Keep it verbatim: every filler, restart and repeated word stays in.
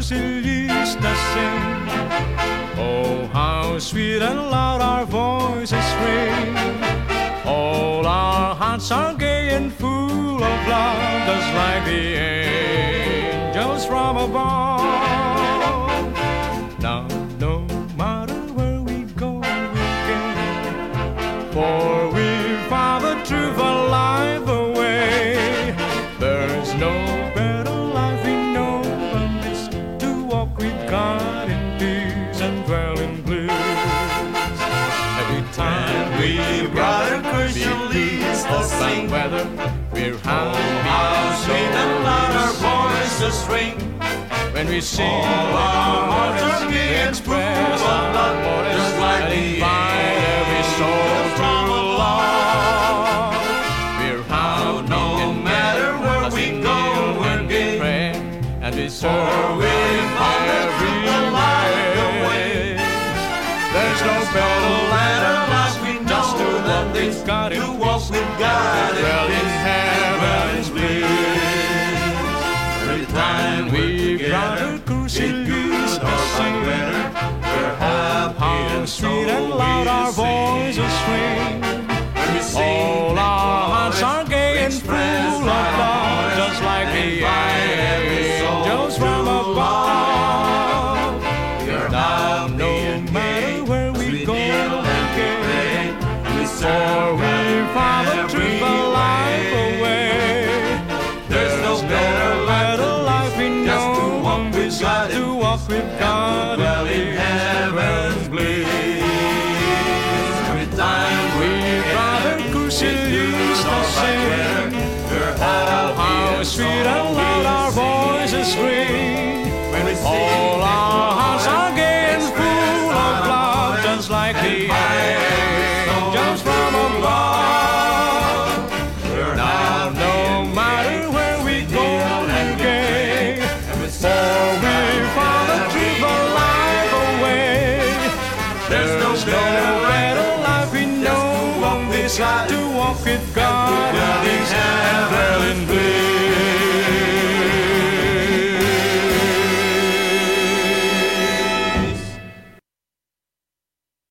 Crucis used to sing. Oh, how sweet and loud our voices ring. All our hearts are gay and full of love, just like the angels from above. Now, no matter where we go, we'll get, for we found the truth of life away. There's no better life we know than this, to walk with God in peace and dwell in bliss. Every time we brother Christian leads us sing, weather we're happy, how sweet and loud our voices ring. When we sing, all our hearts are gay and express our love, just like the invite every soul to love. We're happy, no matter where we go, we're gay, and we serve every life away. There's no better ladder life we know than this, to walk with God well in heaven's bliss. Every time we gather, Crucis used to sing. We're happy, how sweet and loud our voices ring. All our hearts are gay and full of love, just like the angels from above. Now, no matter where we go, we're gay, for we found the truth of life away. There's no better, better life we know, is to walk with God well in heaven's bliss. Every time we brother Crucis used to sing, oh, how sweet and loud our voices ring. All our hearts are gay and full of love, just like the angels from above. Now, no matter where we go, we're gay, for we found the truth of life away. There's no better life we know on this side, to walk with God